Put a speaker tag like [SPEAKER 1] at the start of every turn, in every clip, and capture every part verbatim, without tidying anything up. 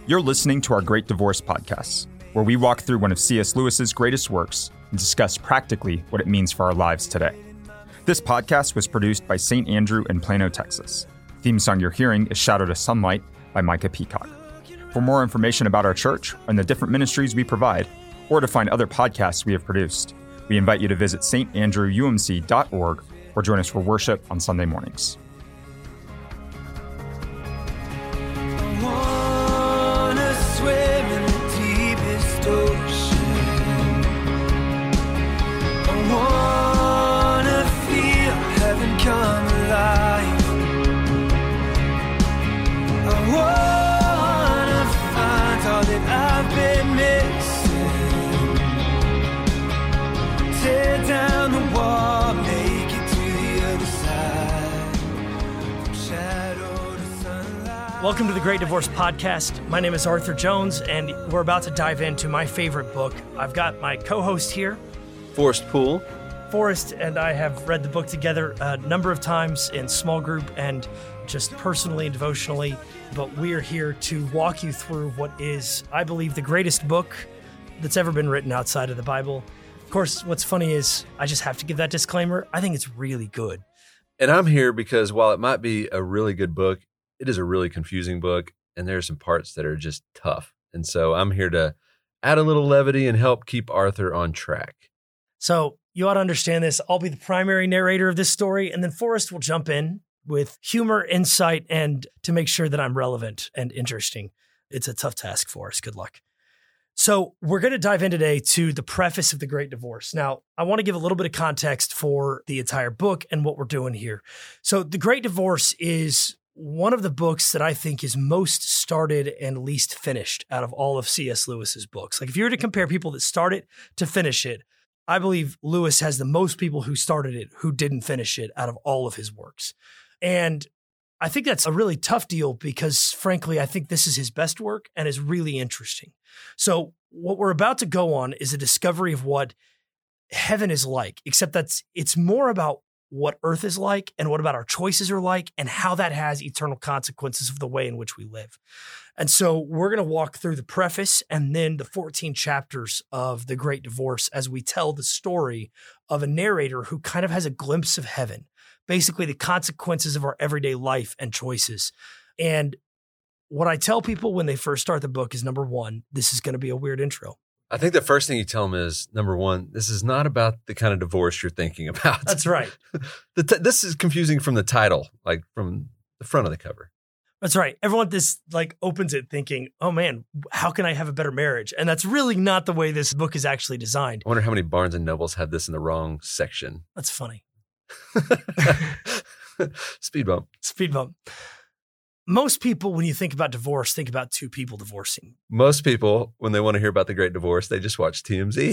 [SPEAKER 1] You're listening to our Great Divorce podcast, where we walk through one of C S. Lewis's greatest works and discuss practically what it means for our lives today. This podcast was produced by Saint Andrew in Plano, Texas. The theme song you're hearing is Shadow to Sunlight by Micah Peacock. For more information about our church and the different ministries we provide, or to find other podcasts we have produced, we invite you to visit s t andrew u m c dot org or join us for worship on Sunday mornings.
[SPEAKER 2] Welcome to the Great Divorce Podcast. My name is Arthur Jones, and we're about to dive into my favorite book. I've got my co-host here,
[SPEAKER 3] Forrest Poole.
[SPEAKER 2] Forrest and I have read the book together a number of times in small group and just personally and devotionally, but we're here to walk you through what is, I believe, the greatest book that's ever been written outside of the Bible. Of course, what's funny is I just have to give that disclaimer. I think it's really good.
[SPEAKER 3] And I'm here because while it might be a really good book, it is a really confusing book, and there are some parts that are just tough. And so I'm here to add a little levity and help keep Arthur on track.
[SPEAKER 2] So you ought to understand this. I'll be the primary narrator of this story, and then Forrest will jump in with humor, insight, and to make sure that I'm relevant and interesting. It's a tough task for us. Good luck. So we're going to dive in today to the preface of The Great Divorce. Now, I want to give a little bit of context for the entire book and what we're doing here. So The Great Divorce is one of the books that I think is most started and least finished out of all of C S. Lewis's books. Like if you were to compare people that start it to finish it, I believe Lewis has the most people who started it who didn't finish it out of all of his works. And I think that's a really tough deal because, frankly, I think this is his best work and is really interesting. So what we're about to go on is a discovery of what heaven is like, except that's it's more about what earth is like and what about our choices are like and how that has eternal consequences of the way in which we live. And so we're going to walk through the preface and then the fourteen chapters of The Great Divorce as we tell the story of a narrator who kind of has a glimpse of heaven, basically the consequences of our everyday life and choices. And what I tell people when they first start the book is, number one, this is going to be a weird intro.
[SPEAKER 3] I think the first thing you tell them is, number one, this is not about the kind of divorce you're thinking about.
[SPEAKER 2] That's right.
[SPEAKER 3] the t- this is confusing from the title, like from the front of the cover.
[SPEAKER 2] That's right. Everyone this like opens it thinking, oh man, how can I have a better marriage? And that's really not the way this book is actually designed.
[SPEAKER 3] I wonder how many Barnes and Nobles have this in the wrong section.
[SPEAKER 2] That's funny.
[SPEAKER 3] Speed bump.
[SPEAKER 2] Speed bump. Most people, when you think about divorce, think about two people divorcing.
[SPEAKER 3] Most people, when they want to hear about the Great Divorce, they just watch T M Z.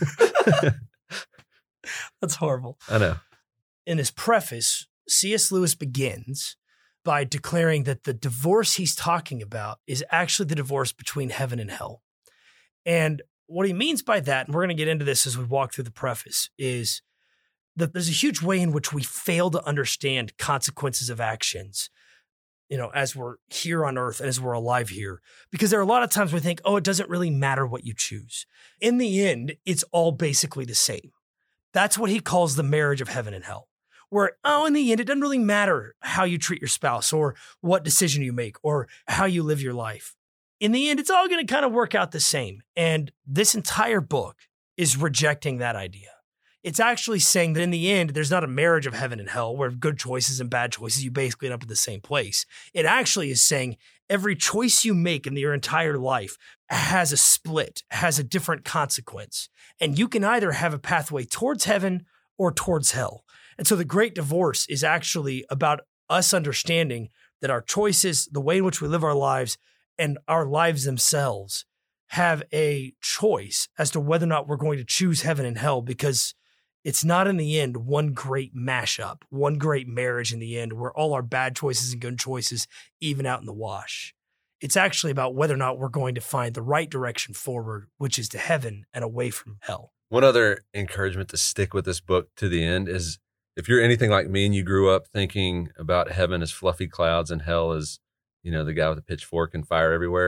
[SPEAKER 2] That's horrible.
[SPEAKER 3] I know.
[SPEAKER 2] In his preface, C S. Lewis begins by declaring that the divorce he's talking about is actually the divorce between heaven and hell. And what he means by that, and we're going to get into this as we walk through the preface, is that there's a huge way in which we fail to understand consequences of actions, you know, as we're here on earth and as we're alive here, because there are a lot of times we think, oh, it doesn't really matter what you choose. In the end, it's all basically the same. That's what he calls the marriage of heaven and hell, where, oh, in the end, it doesn't really matter how you treat your spouse or what decision you make or how you live your life. In the end, it's all going to kind of work out the same. And this entire book is rejecting that idea. It's actually saying that in the end, there's not a marriage of heaven and hell where good choices and bad choices, you basically end up in the same place. It actually is saying every choice you make in your entire life has a split, has a different consequence. And you can either have a pathway towards heaven or towards hell. And so the Great Divorce is actually about us understanding that our choices, the way in which we live our lives, and our lives themselves have a choice as to whether or not we're going to choose heaven and hell, because it's not in the end one great mashup, one great marriage in the end where all our bad choices and good choices even out in the wash. It's actually about whether or not we're going to find the right direction forward, which is to heaven and away from hell.
[SPEAKER 3] One other encouragement to stick with this book to the end is, if you're anything like me and you grew up thinking about heaven as fluffy clouds and hell as, you know, the guy with a pitchfork and fire everywhere,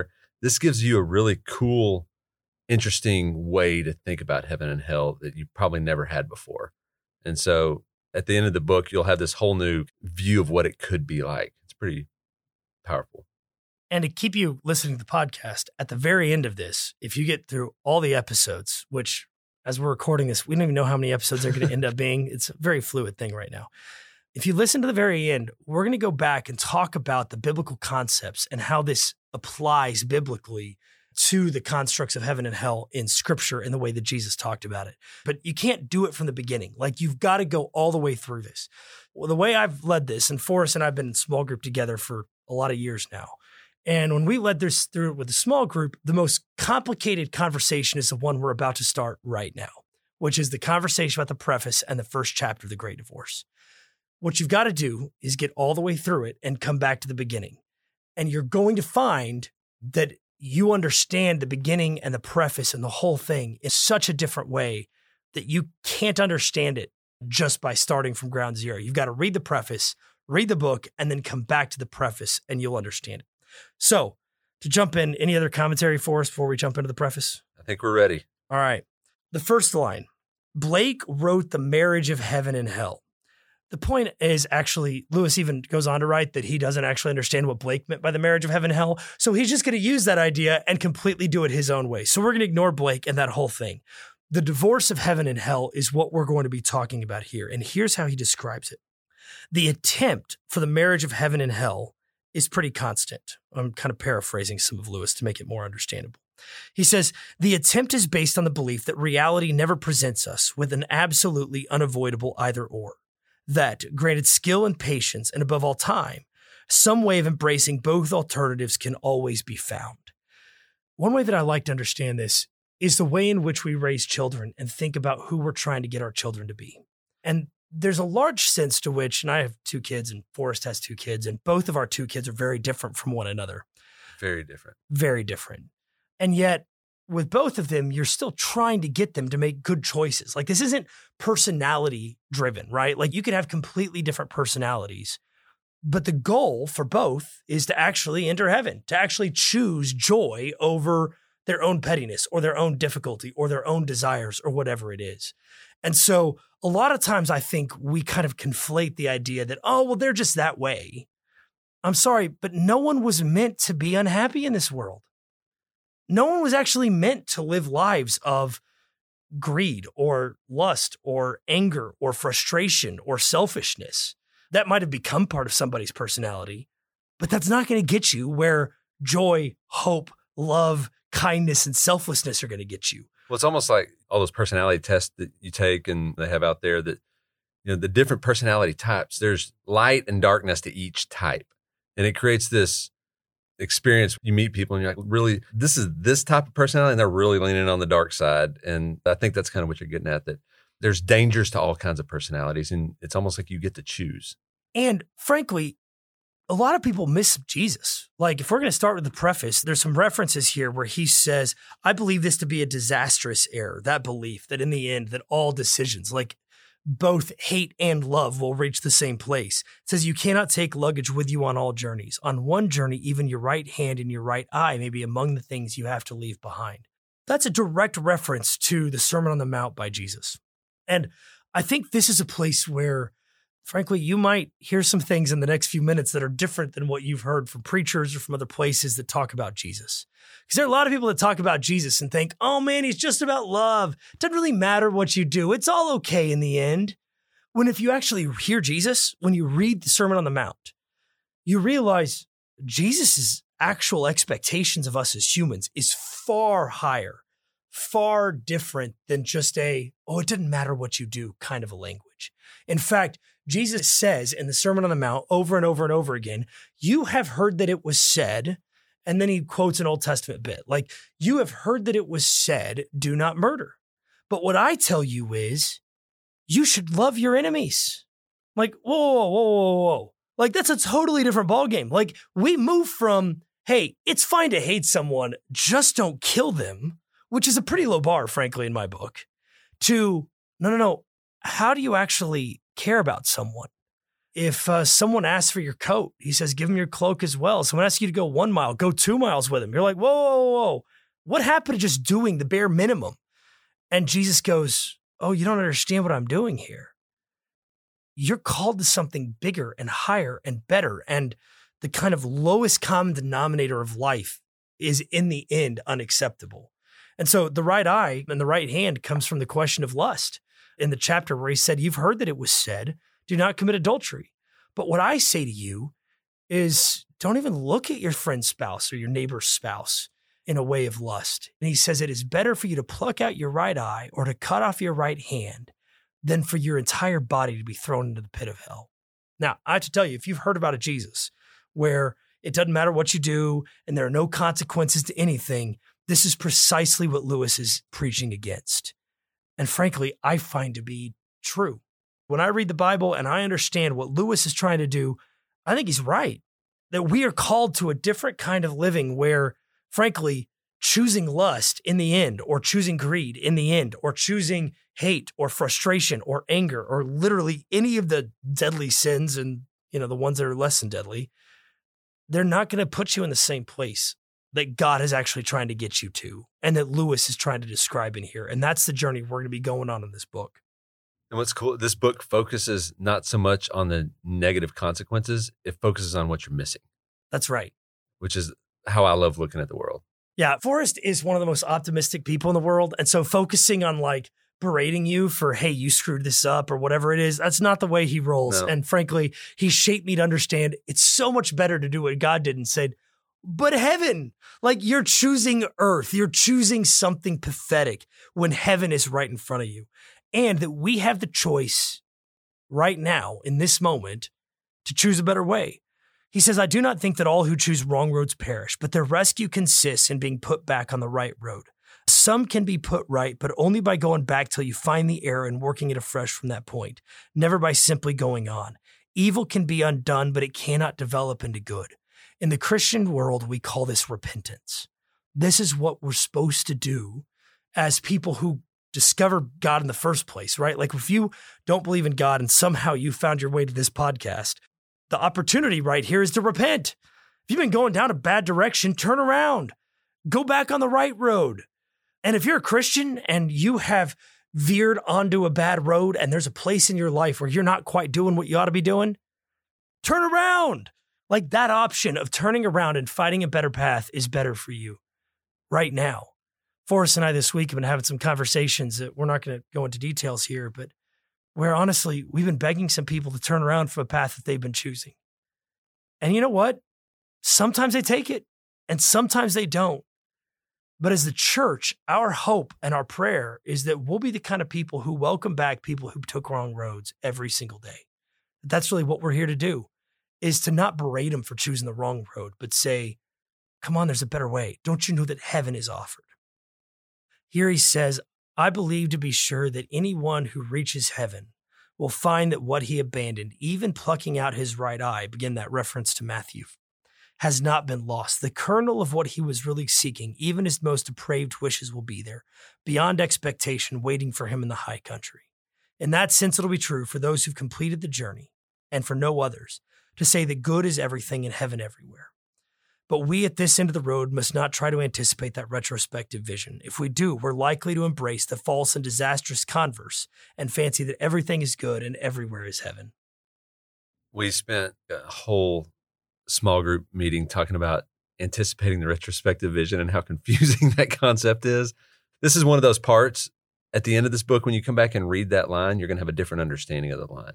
[SPEAKER 3] this gives you a really cool, interesting way to think about heaven and hell that you probably never had before. And so at the end of the book, you'll have this whole new view of what it could be like. It's pretty powerful.
[SPEAKER 2] And to keep you listening to the podcast, at the very end of this, if you get through all the episodes, which as we're recording this, we don't even know how many episodes they're going to end up being. It's a very fluid thing right now. If you listen to the very end, we're going to go back and talk about the biblical concepts and how this applies biblically to the constructs of heaven and hell in scripture in the way that Jesus talked about it. But you can't do it from the beginning. Like, you've got to go all the way through this. Well, the way I've led this, and Forrest and I have been in small group together for a lot of years now. And when we led this through with a small group, the most complicated conversation is the one we're about to start right now, which is the conversation about the preface and the first chapter of The Great Divorce. What you've got to do is get all the way through it and come back to the beginning. And you're going to find that you understand the beginning and the preface and the whole thing in such a different way that you can't understand it just by starting from ground zero. You've got to read the preface, read the book, and then come back to the preface, and you'll understand it. So, to jump in, any other commentary for us before we jump into the preface?
[SPEAKER 3] I think we're ready.
[SPEAKER 2] All right. The first line, Blake wrote The Marriage of Heaven and Hell. The point is, actually, Lewis even goes on to write that he doesn't actually understand what Blake meant by the marriage of heaven and hell. So he's just going to use that idea and completely do it his own way. So we're going to ignore Blake and that whole thing. The divorce of heaven and hell is what we're going to be talking about here. And here's how he describes it. The attempt for the marriage of heaven and hell is pretty constant. I'm kind of paraphrasing some of Lewis to make it more understandable. He says, the attempt is based on the belief that reality never presents us with an absolutely unavoidable either or. That, granted skill and patience, and above all time, some way of embracing both alternatives can always be found. One way that I like to understand this is the way in which we raise children and think about who we're trying to get our children to be. And there's a large sense to which, and I have two kids and Forrest has two kids, and both of our two kids are very different from one another.
[SPEAKER 3] Very different.
[SPEAKER 2] Very different. And yet, with both of them, you're still trying to get them to make good choices. Like, this isn't personality driven, right? Like, you could have completely different personalities, but the goal for both is to actually enter heaven, to actually choose joy over their own pettiness or their own difficulty or their own desires or whatever it is. And so a lot of times I think we kind of conflate the idea that, oh, well, they're just that way. I'm sorry, but no one was meant to be unhappy in this world. No one was actually meant to live lives of greed or lust or anger or frustration or selfishness. That might have become part of somebody's personality, but that's not going to get you where joy, hope, love, kindness, and selflessness are going to get you.
[SPEAKER 3] Well, it's almost like all those personality tests that you take and they have out there that, you know, the different personality types, there's light and darkness to each type. And it creates this experience. You meet people and you're like, really, this is this type of personality, and they're really leaning on the dark side. And I think that's kind of what you're getting at, that there's dangers to all kinds of personalities. And it's almost like you get to choose.
[SPEAKER 2] And frankly, a lot of people miss Jesus. Like, if we're going to start with the preface, there's some references here where he says, I believe this to be a disastrous error, that belief that in the end, that all decisions, like both hate and love, will reach the same place. It says you cannot take luggage with you on all journeys. On one journey, even your right hand and your right eye may be among the things you have to leave behind. That's a direct reference to the Sermon on the Mount by Jesus. And I think this is a place where, frankly, you might hear some things in the next few minutes that are different than what you've heard from preachers or from other places that talk about Jesus. Because there are a lot of people that talk about Jesus and think, oh man, he's just about love. It doesn't really matter what you do. It's all okay in the end. When if you actually hear Jesus, when you read the Sermon on the Mount, you realize Jesus's actual expectations of us as humans is far higher, far different than just a, oh, it doesn't matter what you do kind of a language. In fact, Jesus says in the Sermon on the Mount over and over and over again, you have heard that it was said, and then he quotes an Old Testament bit, like, you have heard that it was said, do not murder. But what I tell you is, you should love your enemies. Like, whoa, whoa, whoa, whoa, whoa. Like, that's a totally different ballgame. Like, we move from, hey, it's fine to hate someone, just don't kill them, which is a pretty low bar, frankly, in my book, to, no, no, no, how do you actually care about someone? if uh, someone asks for your coat, he says, give him your cloak as well. Someone asks you to go one mile, go two miles with him. You're like, whoa, whoa, whoa. What happened to just doing the bare minimum? And Jesus goes, oh, you don't understand what I'm doing here. You're called to something bigger and higher and better. And the kind of lowest common denominator of life is in the end unacceptable. And so the right eye and the right hand comes from the question of lust in the chapter where he said, you've heard that it was said, do not commit adultery. But what I say to you is don't even look at your friend's spouse or your neighbor's spouse in a way of lust. And he says it is better for you to pluck out your right eye or to cut off your right hand than for your entire body to be thrown into the pit of hell. Now, I have to tell you, if you've heard about a Jesus where it doesn't matter what you do and there are no consequences to anything, this is precisely what Lewis is preaching against. And frankly, I find to be true. When I read the Bible and I understand what Lewis is trying to do, I think he's right. That we are called to a different kind of living where, frankly, choosing lust in the end, or choosing greed in the end, or choosing hate or frustration or anger, or literally any of the deadly sins and, you know, the ones that are less than deadly, they're not going to put you in the same place that God is actually trying to get you to and that Lewis is trying to describe in here. And that's the journey we're going to be going on in this book.
[SPEAKER 3] And what's cool, this book focuses not so much on the negative consequences, it focuses on what you're missing.
[SPEAKER 2] That's right.
[SPEAKER 3] Which is how I love looking at the world.
[SPEAKER 2] Yeah, Forrest is one of the most optimistic people in the world. And so focusing on like berating you for, hey, you screwed this up or whatever it is, that's not the way he rolls. No. And frankly, he shaped me to understand it's so much better to do what God did and said, but heaven, like you're choosing earth, you're choosing something pathetic when heaven is right in front of you. And that we have the choice right now in this moment to choose a better way. He says, I do not think that all who choose wrong roads perish, but their rescue consists in being put back on the right road. Some can be put right, but only by going back till you find the error and working it afresh from that point, never by simply going on. Evil can be undone, but it cannot develop into good. In the Christian world, we call this repentance. This is what we're supposed to do as people who discover God in the first place, right? Like if you don't believe in God and somehow you found your way to this podcast, the opportunity right here is to repent. If you've been going down a bad direction, turn around, go back on the right road. And if you're a Christian and you have veered onto a bad road and there's a place in your life where you're not quite doing what you ought to be doing, turn around. Like that option of turning around and finding a better path is better for you right now. Forrest and I this week have been having some conversations that we're not going to go into details here, but where honestly, we've been begging some people to turn around from a path that they've been choosing. And you know what? Sometimes they take it and sometimes they don't. But as the church, our hope and our prayer is that we'll be the kind of people who welcome back people who took wrong roads every single day. That's really what we're here to do, is to not berate them for choosing the wrong road, but say, come on, there's a better way. Don't you know that heaven is offered? Here he says, I believe to be sure that anyone who reaches heaven will find that what he abandoned, even plucking out his right eye, again, that reference to Matthew, has not been lost. The kernel of what he was really seeking, even his most depraved wishes will be there, beyond expectation, waiting for him in the high country. In that sense, it'll be true for those who've completed the journey, and for no others, to say that good is everything in heaven everywhere. But we at this end of the road must not try to anticipate that retrospective vision. If we do, we're likely to embrace the false and disastrous converse and fancy that everything is good and everywhere is heaven.
[SPEAKER 3] We spent a whole small group meeting talking about anticipating the retrospective vision and how confusing that concept is. This is one of those parts at the end of this book, when you come back and read that line, you're going to have a different understanding of the line.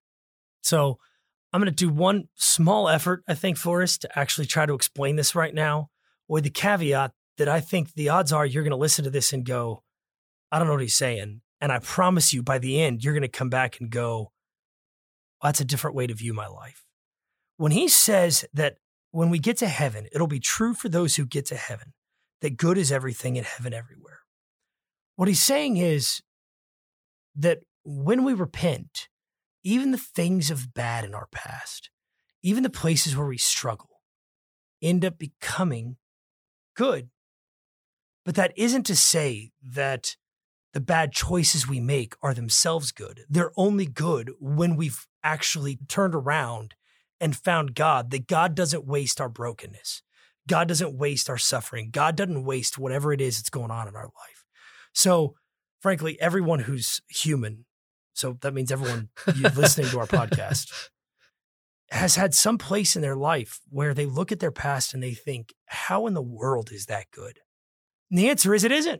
[SPEAKER 2] So I'm going to do one small effort, I think, Forrest, to actually try to explain this right now, with the caveat that I think the odds are you're going to listen to this and go, I don't know what he's saying. And I promise you by the end, you're going to come back and go, well, that's a different way to view my life. When he says that when we get to heaven, it'll be true for those who get to heaven, that good is everything in heaven everywhere. What he's saying is that when we repent, even the things of bad in our past, even the places where we struggle, end up becoming good. But that isn't to say that the bad choices we make are themselves good. They're only good when we've actually turned around and found God, that God doesn't waste our brokenness. God doesn't waste our suffering. God doesn't waste whatever it is that's going on in our life. So frankly, everyone who's human, so that means everyone listening to our podcast, has had some place in their life where they look at their past and they think, how in the world is that good? And the answer is it isn't.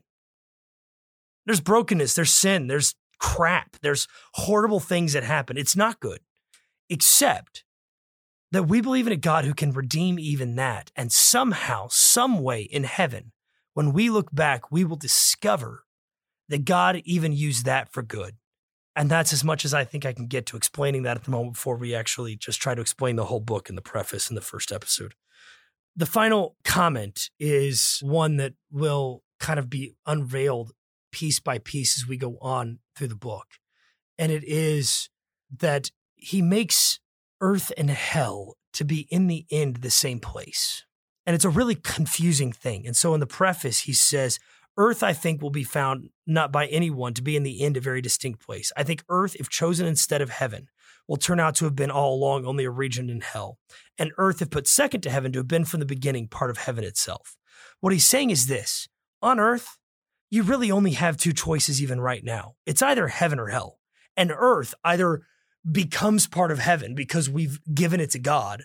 [SPEAKER 2] There's brokenness, there's sin, there's crap, there's horrible things that happen. It's not good, except that we believe in a God who can redeem even that. And somehow, some way in heaven, when we look back, we will discover that God even used that for good. And that's as much as I think I can get to explaining that at the moment before we actually just try to explain the whole book in the preface in the first episode. The final comment is one that will kind of be unveiled piece by piece as we go on through the book. And it is that he makes earth and hell to be in the end the same place. And it's a really confusing thing. And so in the preface, he says, earth, I think, will be found not by anyone to be in the end a very distinct place. I think earth, if chosen instead of heaven, will turn out to have been all along only a region in hell. And earth, if put second to heaven, to have been from the beginning part of heaven itself. What he's saying is this: on earth, you really only have two choices even right now. It's either heaven or hell. And earth either becomes part of heaven because we've given it to God,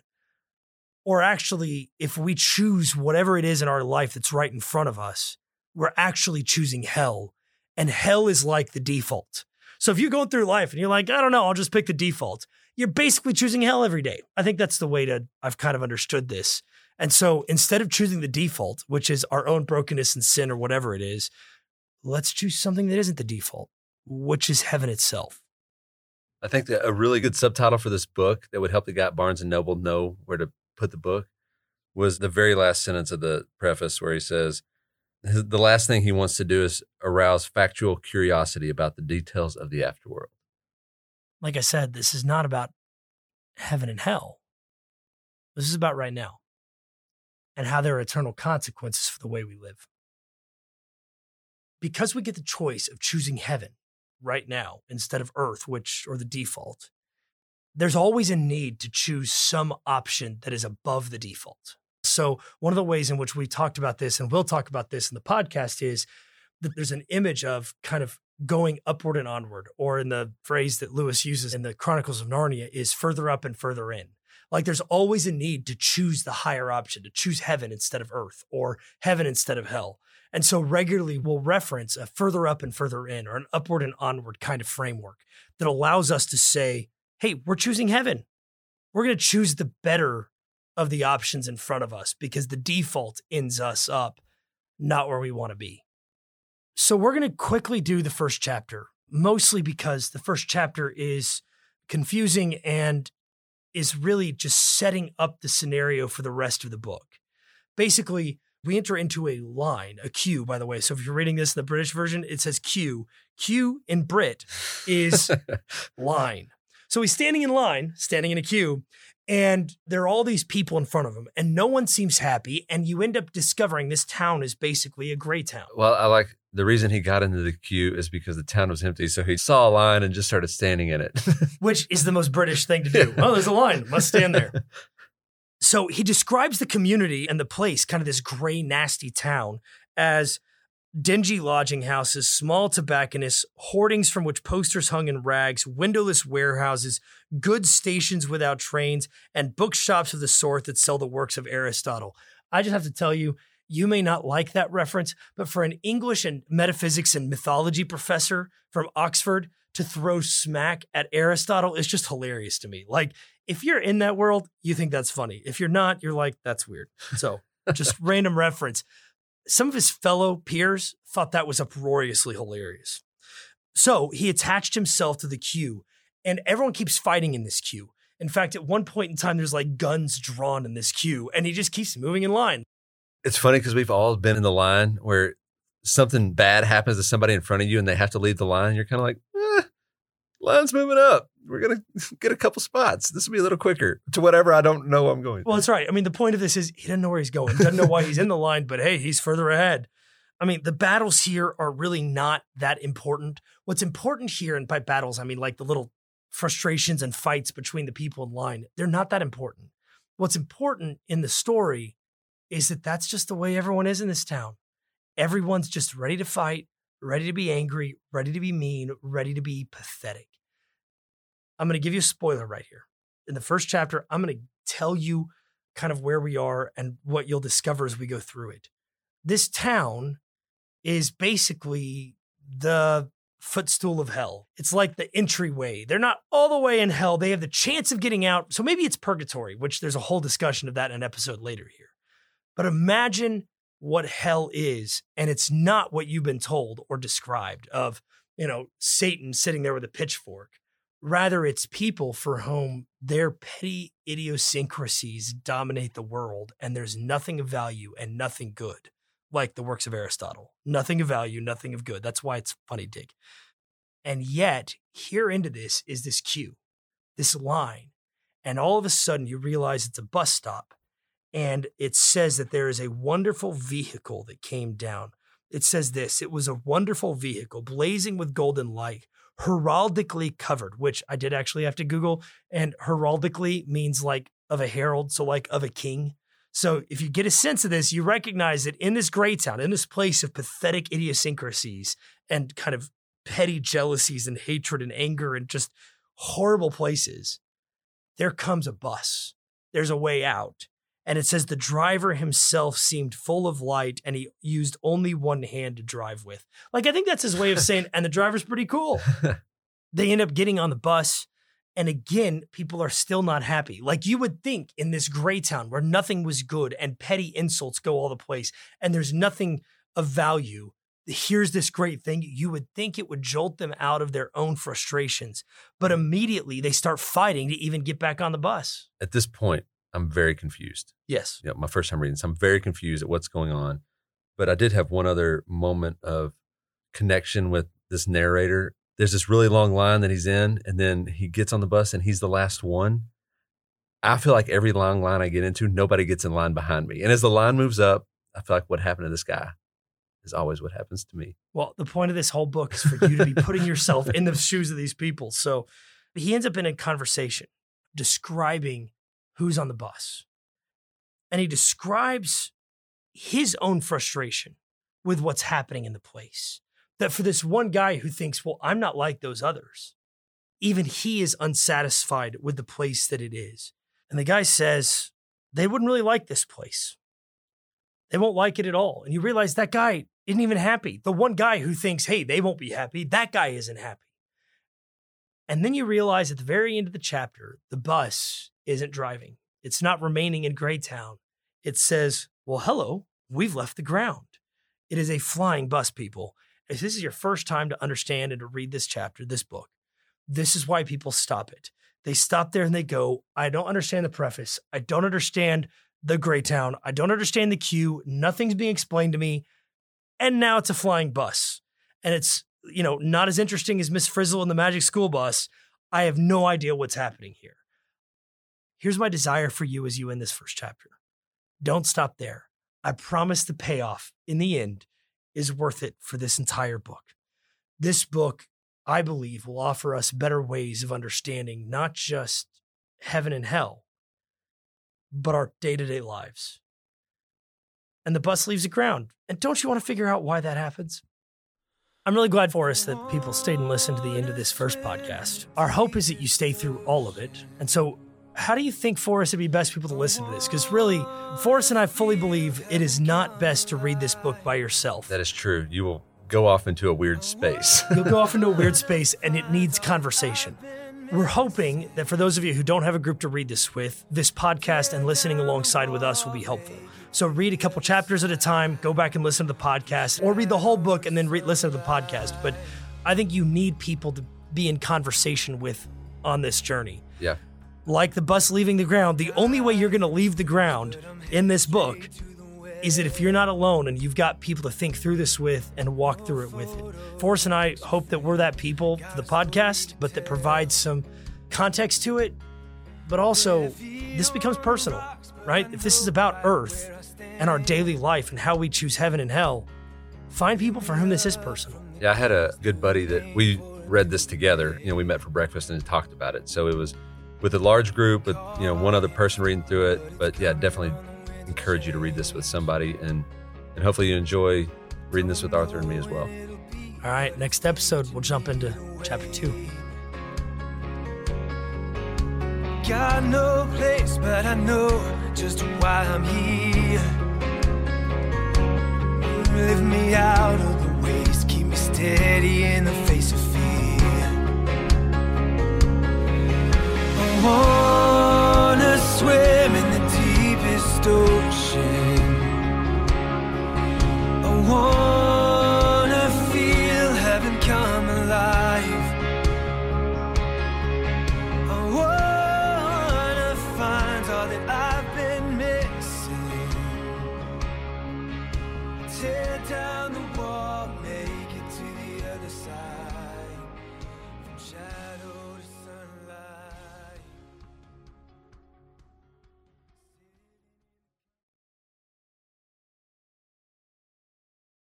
[SPEAKER 2] or actually, if we choose whatever it is in our life that's right in front of us, we're actually choosing hell, and hell is like the default. So if you're going through life and you're like, I don't know, I'll just pick the default, you're basically choosing hell every day. I think that's the way to, I've kind of understood this. And so instead of choosing the default, which is our own brokenness and sin or whatever it is, let's choose something that isn't the default, which is heaven itself.
[SPEAKER 3] I think that a really good subtitle for this book that would help the guy at Barnes and Noble know where to put the book was the very last sentence of the preface, where he says, the last thing he wants to do is arouse factual curiosity about the details of the afterworld.
[SPEAKER 2] Like I said, this is not about heaven and hell. This is about right now and how there are eternal consequences for the way we live. Because we get the choice of choosing heaven right now instead of earth, which, or the default, there's always a need to choose some option that is above the default. So one of the ways in which we talked about this, and we'll talk about this in the podcast, is that there's an image of kind of going upward and onward, or in the phrase that Lewis uses in the Chronicles of Narnia, is further up and further in. Like there's always a need to choose the higher option, to choose heaven instead of earth, or heaven instead of hell. And so regularly we'll reference a further up and further in, or an upward and onward kind of framework that allows us to say, hey, we're choosing heaven. We're going to choose the better of the options in front of us because the default ends us up not where we want to be. So we're going to quickly do the first chapter, mostly because the first chapter is confusing and is really just setting up the scenario for the rest of the book. Basically, we enter into a line, a queue, by the way. So if you're reading this in the British version, it says queue. Queue in Brit is line. So he's standing in line, standing in a queue, and there are all these people in front of him, and no one seems happy, and you end up discovering this town is basically a gray town.
[SPEAKER 3] Well, I like the reason he got into the queue is because the town was empty, so he saw a line and just started standing in it.
[SPEAKER 2] Which is the most British thing to do. Oh, there's a line, must stand there. So he describes the community and the place, kind of this gray, nasty town, as dingy lodging houses, small tobacconists, hoardings from which posters hung in rags, windowless warehouses, goods stations without trains, and bookshops of the sort that sell the works of Aristotle. I just have to tell you, you may not like that reference, but for an English and metaphysics and mythology professor from Oxford to throw smack at Aristotle is just hilarious to me. Like, if you're in that world, you think that's funny. If you're not, you're like, that's weird. So just random reference. Some of his fellow peers thought that was uproariously hilarious. So he attached himself to the queue, and everyone keeps fighting in this queue. In fact, at one point in time, there's like guns drawn in this queue, and he just keeps moving in line.
[SPEAKER 3] It's funny because we've all been in the line where something bad happens to somebody in front of you and they have to leave the line. You're kind of like, eh, line's moving up. We're going to get a couple spots. This will be a little quicker to whatever I don't know I'm going.
[SPEAKER 2] Well, that's right. I mean, the point of this is he doesn't know where he's going. Doesn't know why he's in the line, but hey, he's further ahead. I mean, the battles here are really not that important. What's important here, and by battles, I mean like the little frustrations and fights between the people in line. They're not that important. What's important in the story is that that's just the way everyone is in this town. Everyone's just ready to fight, ready to be angry, ready to be mean, ready to be pathetic. I'm going to give you a spoiler right here. In the first chapter, I'm going to tell you kind of where we are and what you'll discover as we go through it. This town is basically the footstool of hell. It's like the entryway. They're not all the way in hell. They have the chance of getting out. So maybe it's purgatory, which there's a whole discussion of that in an episode later here. But imagine what hell is, and it's not what you've been told or described of, you know, Satan sitting there with a pitchfork. Rather, it's people for whom their petty idiosyncrasies dominate the world, and there's nothing of value and nothing good, like the works of Aristotle. Nothing of value, nothing of good. That's why it's funny, Dig. And yet, here into this is this queue, this line, and all of a sudden you realize it's a bus stop, and it says that there is a wonderful vehicle that came down. It says this, it was a wonderful vehicle, blazing with golden light, heraldically covered, which I did actually have to Google, and heraldically means like of a herald, so like of a king. So if you get a sense of this, you recognize that in this gray town, in this place of pathetic idiosyncrasies and kind of petty jealousies and hatred and anger and just horrible places, there comes a bus. There's a way out. And it says the driver himself seemed full of light and he used only one hand to drive with. Like, I think that's his way of saying, and the driver's pretty cool. They end up getting on the bus. And again, people are still not happy. Like you would think in this gray town where nothing was good and petty insults go all the place and there's nothing of value. Here's this great thing. You would think it would jolt them out of their own frustrations, but immediately they start fighting to even get back on the bus.
[SPEAKER 3] At this point, I'm very confused.
[SPEAKER 2] Yes.
[SPEAKER 3] Yeah, my first time reading this, I'm very confused at what's going on. But I did have one other moment of connection with this narrator. There's this really long line that he's in, and then he gets on the bus and he's the last one. I feel like every long line I get into, nobody gets in line behind me. And as the line moves up, I feel like what happened to this guy is always what happens to me.
[SPEAKER 2] Well, the point of this whole book is for you to be putting yourself in the shoes of these people. So he ends up in a conversation describing who's on the bus. And he describes his own frustration with what's happening in the place. That for this one guy who thinks, well, I'm not like those others, even he is unsatisfied with the place that it is. And the guy says, they wouldn't really like this place. They won't like it at all. And you realize that guy isn't even happy. The one guy who thinks, hey, they won't be happy, that guy isn't happy. And then you realize at the very end of the chapter, the bus isn't driving. It's not remaining in Greytown. It says, well, hello, we've left the ground. It is a flying bus, people. If this is your first time to understand and to read this chapter, this book, this is why people stop it. They stop there and they go, I don't understand the preface. I don't understand the Greytown. I don't understand the queue. Nothing's being explained to me. And now it's a flying bus. And it's, you know, not as interesting as Miss Frizzle and the Magic School Bus. I have no idea what's happening here. Here's my desire for you as you end this first chapter. Don't stop there. I promise the payoff in the end is worth it for this entire book. This book, I believe, will offer us better ways of understanding not just heaven and hell, but our day-to-day lives. And the bus leaves the ground. And don't you want to figure out why that happens? I'm really glad for us that people stayed and listened to the end of this first podcast. Our hope is that you stay through all of it. And so how do you think, Forrest, it'd be best people to listen to this? Because really, Forrest and I fully believe it is not best to read this book by yourself.
[SPEAKER 3] That is true. You will go off into a weird space.
[SPEAKER 2] You'll go off into a weird space, and it needs conversation. We're hoping that for those of you who don't have a group to read this with, this podcast and listening alongside with us will be helpful. So read a couple chapters at a time, go back and listen to the podcast, or read the whole book and then re- listen to the podcast. But I think you need people to be in conversation with on this journey.
[SPEAKER 3] Yeah.
[SPEAKER 2] Like the bus leaving the ground, the only way you're going to leave the ground in this book is that if you're not alone and you've got people to think through this with and walk through it with it. Forrest and I hope that we're that people for the podcast, but that provides some context to it. But also, this becomes personal, right? If this is about Earth and our daily life and how we choose heaven and hell, find people for whom this is personal.
[SPEAKER 3] Yeah, I had a good buddy that we read this together. You know, we met for breakfast and talked about it. So it was with a large group, with, you know, one other person reading through it. But yeah, definitely encourage you to read this with somebody, and, and hopefully you enjoy reading this with Arthur and me as well.
[SPEAKER 2] All right, next episode, we'll jump into chapter two.
[SPEAKER 4] Got no place, but I know just why I'm here. Lift me out of the waves, keep me steady in the face of fear. I wanna swim in the deepest ocean. I wanna feel heaven come alive. I wanna find all that I've been missing. Tear down the wall, make it to the other side.